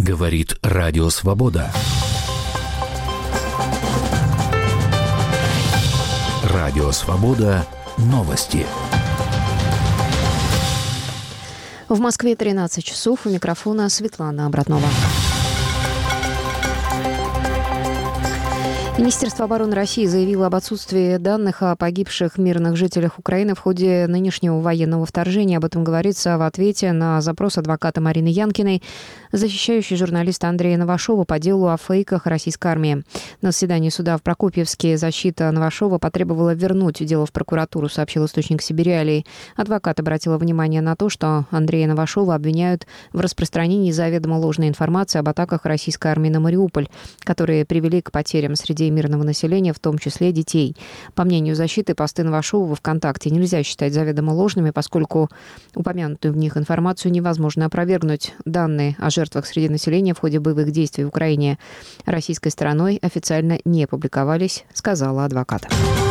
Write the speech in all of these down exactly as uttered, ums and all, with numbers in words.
Говорит Радио Свобода. Радио Свобода. Новости. В Москве тринадцать часов. У микрофона Светлана Обратнова. Министерство обороны России заявило об отсутствии данных о погибших мирных жителях Украины в ходе нынешнего военного вторжения. Об этом говорится в ответе на запрос адвоката Марины Янкиной, защищающей журналиста Андрея Новашова по делу о фейках российской армии. На заседании суда в Прокопьевске защита Новашова потребовала вернуть дело в прокуратуру, сообщил источник Сибириалии. Адвокат обратила внимание на то, что Андрея Новашова обвиняют в распространении заведомо ложной информации об атаках российской армии на Мариуполь, которые привели к потерям среди мирного населения, в том числе детей. По мнению защиты, посты Новашова во ВКонтакте нельзя считать заведомо ложными, поскольку упомянутую в них информацию невозможно опровергнуть. Данные о жертвах среди населения в ходе боевых действий в Украине российской стороной официально не публиковались, сказала адвокат.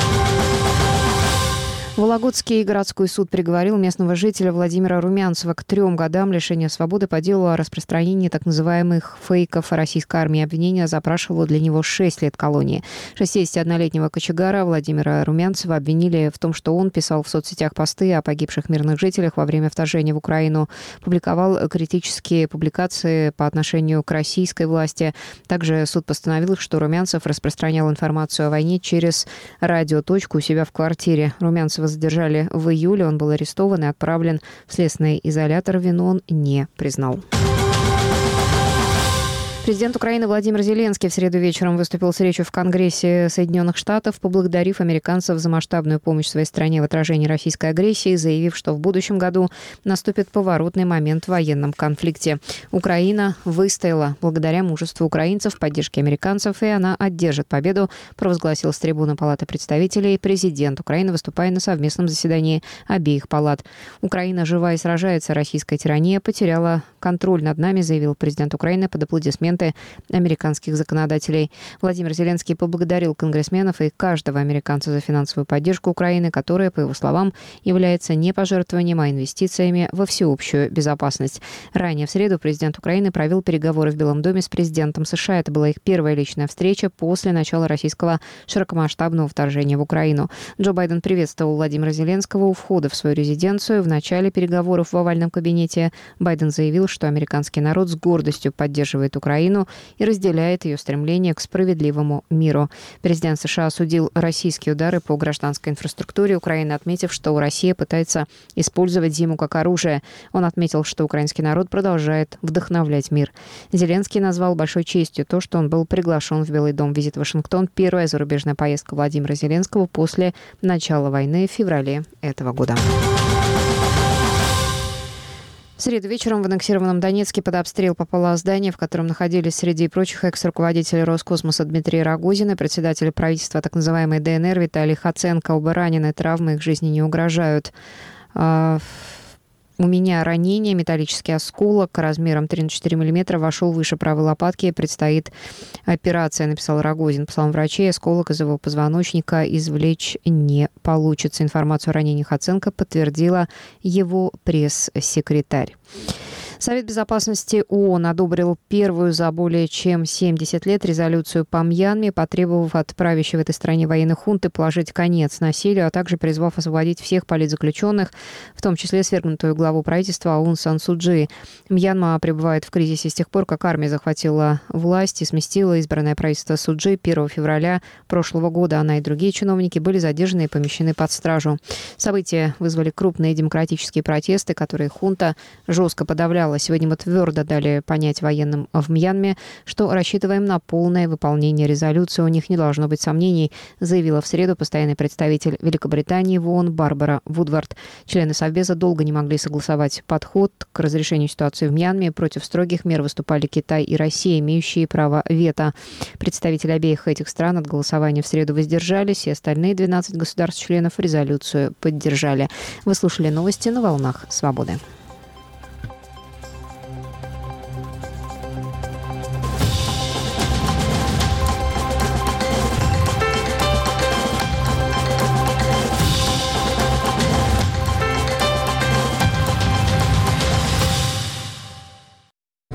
Вологодский городской суд приговорил местного жителя Владимира Румянцева к трем годам лишения свободы по делу о распространении так называемых фейков о российской армии. Обвинение запрашивало для него шесть лет колонии. шестидесятиоднолетнего кочегара Владимира Румянцева обвинили в том, что он писал в соцсетях посты о погибших мирных жителях во время вторжения в Украину, публиковал критические публикации по отношению к российской власти. Также суд постановил, что Румянцев распространял информацию о войне через радиоточку у себя в квартире. Румянцева задержали в июле. Он был арестован и отправлен в следственный изолятор. Вину он не признал. Президент Украины Владимир Зеленский в среду вечером выступил с речью в Конгрессе Соединенных Штатов, поблагодарив американцев за масштабную помощь своей стране в отражении российской агрессии, заявив, что в будущем году наступит поворотный момент в военном конфликте. Украина выстояла благодаря мужеству украинцев, поддержке американцев, и она одержит победу, провозгласил с трибуны Палаты представителей президент Украины, выступая на совместном заседании обеих палат. «Украина жива и сражается, российская тирания потеряла контроль над нами», заявил президент Украины под аплодисменты американских законодателей. Владимир Зеленский поблагодарил конгрессменов и каждого американца за финансовую поддержку Украины, которая, по его словам, является не пожертвованием, а инвестициями во всеобщую безопасность. Ранее в среду президент Украины провел переговоры в Белом доме с президентом США. Это была их первая личная встреча после начала российского широкомасштабного вторжения в Украину. Джо Байден приветствовал Владимира Зеленского у входа в свою резиденцию. В начале переговоров в овальном кабинете Байден заявил, что американский народ с гордостью поддерживает Украину и разделяет ее стремление к справедливому миру. Президент США осудил российские удары по гражданской инфраструктуре Украины, отметив, что Россия пытается использовать зиму как оружие. Он отметил, что украинский народ продолжает вдохновлять мир. Зеленский назвал большой честью то, что он был приглашен в Белый дом. Визит в Вашингтон – первая зарубежная поездка Владимира Зеленского после начала войны в феврале этого года. В среду вечером в аннексированном Донецке под обстрел попало здание, в котором находились среди прочих экс-руководители Роскосмоса Дмитрий Рогозин и председатель правительства так называемой ДНР Виталий Хоценко. Оба ранены, травмы их жизни не угрожают. У меня ранение, металлический осколок размером три на четыре миллиметра вошел выше правой лопатки. Предстоит операция, написал Рогозин. По словам врачей, осколок из его позвоночника извлечь не получится. Информацию о ранении Хоценко подтвердила его пресс-секретарь. Совет безопасности ООН одобрил первую за более чем семьдесят лет резолюцию по Мьянме, потребовав от правящей в этой стране военной хунты положить конец насилию, а также призвав освободить всех политзаключенных, в том числе свергнутую главу правительства Аун Сан Су Чжи. Мьянма пребывает в кризисе с тех пор, как армия захватила власть и сместила избранное правительство Су Чжи первого февраля прошлого года. Она и другие чиновники были задержаны и помещены под стражу. События вызвали крупные демократические протесты, которые хунта жестко подавляла. Сегодня мы твердо дали понять военным в Мьянме, что рассчитываем на полное выполнение резолюции. У них не должно быть сомнений, заявила в среду постоянный представитель Великобритании в ООН Барбара Вудвард. Члены Совбеза долго не могли согласовать подход к разрешению ситуации в Мьянме. Против строгих мер выступали Китай и Россия, имеющие право вето. Представители обеих этих стран от голосования в среду воздержались, и остальные двенадцать государств-членов резолюцию поддержали. Вы слушали новости на волнах Свободы.